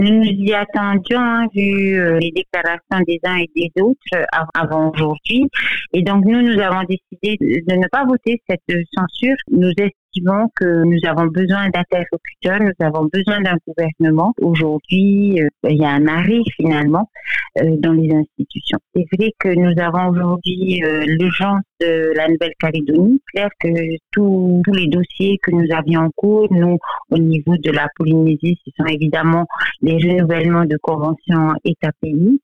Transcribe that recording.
Nous nous y attendions, hein, vu les déclarations des uns et des autres avant aujourd'hui. Et donc, nous avons décidé de ne pas voter cette censure. Nous estimons que nous avons besoin d'interlocuteurs, nous avons besoin d'un gouvernement. Aujourd'hui, il y a un arrêt finalement dans les institutions. C'est vrai que nous avons aujourd'hui l'urgence de la Nouvelle-Calédonie. Clair que tous les dossiers que nous avions en cours, nous, au niveau de la Polynésie, ce sont évidemment les renouvellements de conventions État-pays.